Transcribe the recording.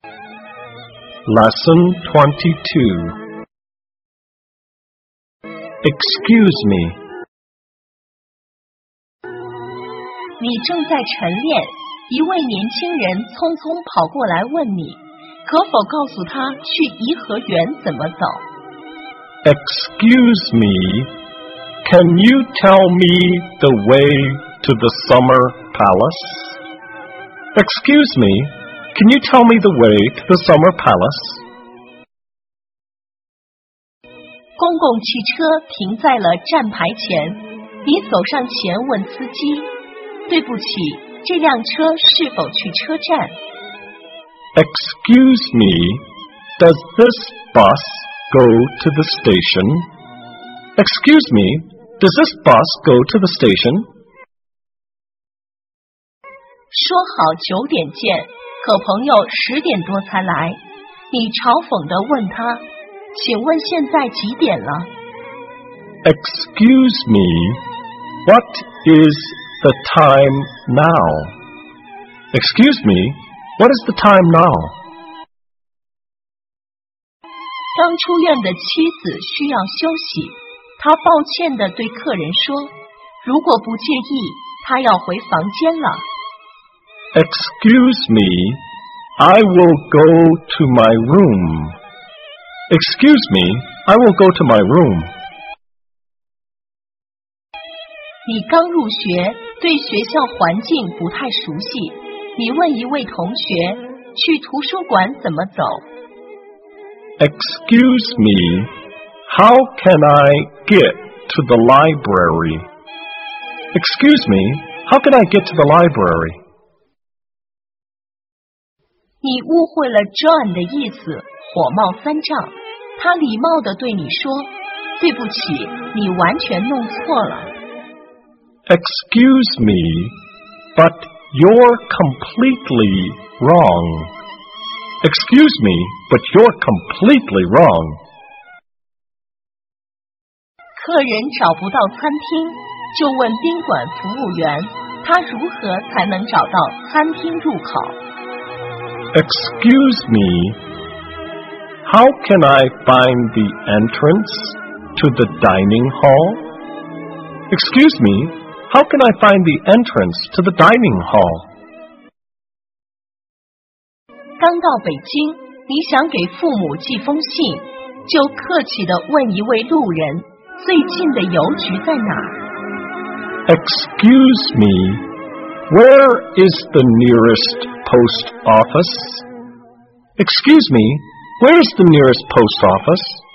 Lesson 22. Excuse me. 你正在晨练，一位年轻人匆匆跑过来问你，可否告诉他去颐和园怎么走？ Excuse me, can you tell me the way to the Summer Palace? Excuse me, can you tell me the way to the Summer Palace? 公共汽车停在了站牌前，你走上前问司机，对不起，这辆车是否去车站？ Excuse me, does this bus go to the station? Excuse me, does this bus go to the station? 说好9点见，可朋友10点多才来，你嘲讽地问他，请问现在几点了？ Excuse me, what is the time now? Excuse me, what is the time now? 刚出院的妻子需要休息，他抱歉地对客人说，如果不介意，他要回房间了。 Excuse me, I will go to my room. Excuse me, I will go to my room. 你刚入学，对学校环境不太熟悉，你问一位同学，去图书馆怎么走？ Excuse me, how can I get to the library? Excuse me, how can I get to the library? 你误会了 John 的意思，火冒三丈。他礼貌地对你说，对不起，你完全弄错了。 Excuse me, but you're completely wrong. Excuse me, but you're completely wrong. 客人找不到餐厅，就问宾馆服务员，他如何才能找到餐厅入口？ Excuse me, how can I find the entrance to the dining hall? Excuse me, how can I find the entrance to the dining hall? 刚到北京，你想给父母寄封信，就客气地问一位路人，最近的邮局在哪儿？ Excuse me, where is the nearest post office? Excuse me, where is the nearest post office?